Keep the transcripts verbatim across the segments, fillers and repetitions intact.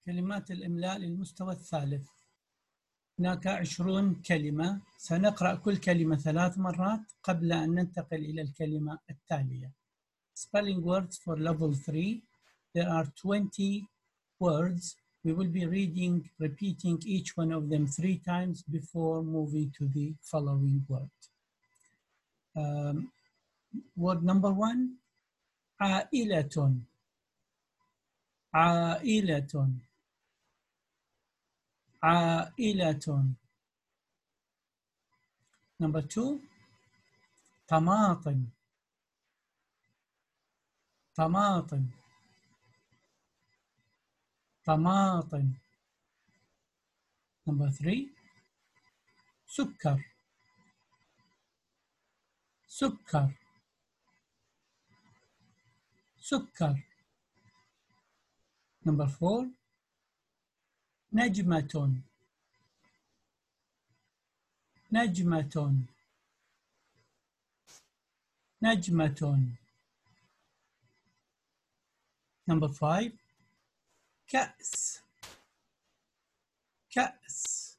كلمات الإملاء للمستوى الثالث. هناك عشرون كلمة، سنقرأ كل كلمة ثلاث مرات قبل أن ننتقل إلى الكلمة التالية. Spelling words for level three. There are twenty words. We will be reading, repeating each one of them three times before moving to the following word. Um, word number one, عائلة. عائلة. عائلة. Number two, طماطم. طماطم. طماطم. Number three, سكر. سكر. سكر. Number four, نجمة. نجمة. نجمة. Number five, كأس. كأس.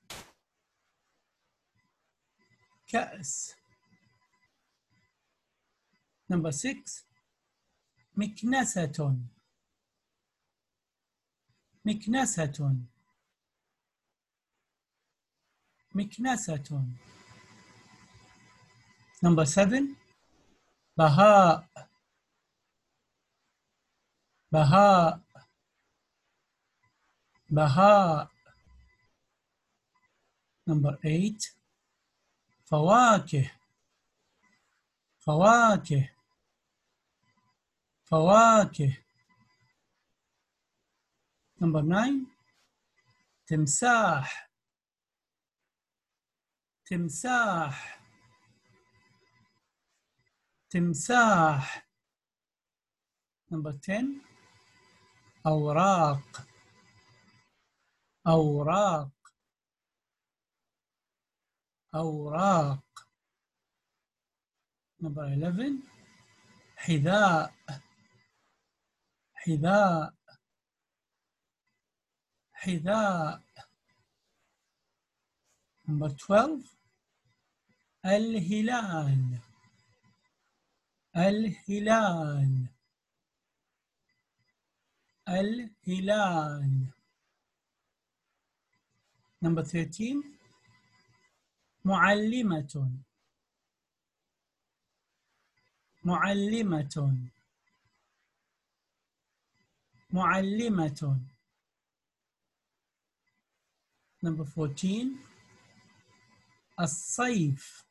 كأس. Number six, مكنسة. مكنسة. مكنسة. Number seven, بهاء. بهاء. بهاء. Number eight, فواكه. فواكه. فواكه. Number nine, تمساح. تمساح. تمساح. Number ten, أوراق. أوراق. أوراق. Number eleven, حذاء. حذاء. حذاء. Number twelve, الهلال. الهلال. الهلال. Number thirteen, معلمة. معلمة. معلمة. Number fourteen, الصيف.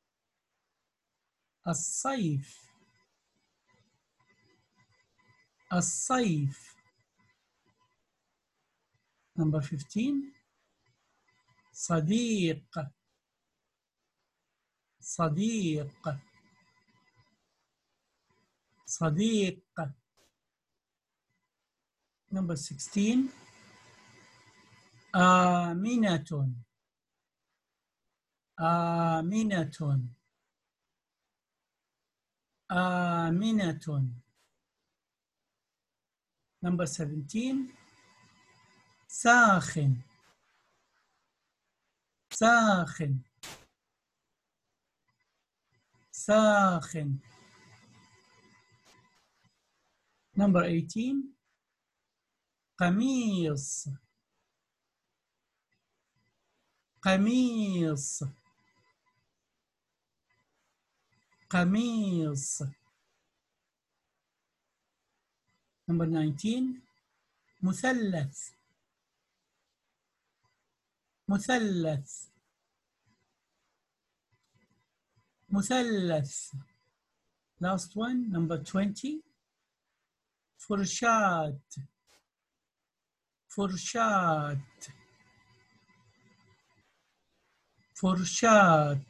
الصيف. الصيف. Number fifteen, صديق. صديق. صديق. Number sixteen, آمنة. آمنة. آمنة. Number seventeen, ساخن. ساخن. ساخن. Number eighteen, قميص. قميص. قميص. Number nineteen, مثلث. مثلث. مثلث. Last one, number twenty, فرشاة. فرشاة. فرشاة.